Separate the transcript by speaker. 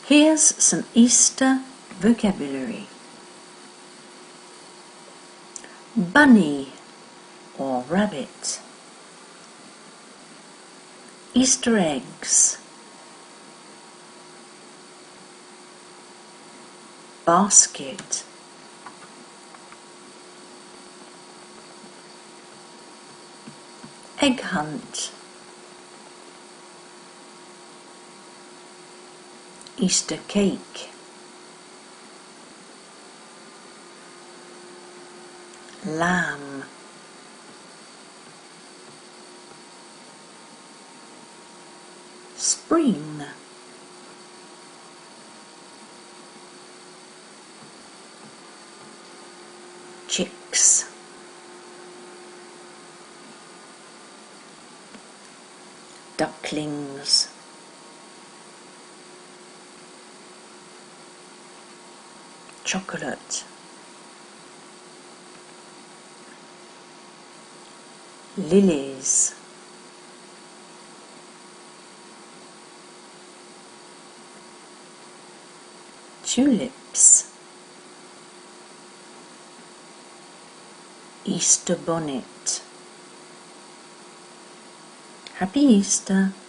Speaker 1: Here's some Easter vocabulary. Bunny or rabbit. Easter eggs. Basket. Egg hunt. Easter cake. Lamb. Spring. Chicks. Ducklings. Chocolate. Lilies. Tulips. Easter bonnet. Happy Easter!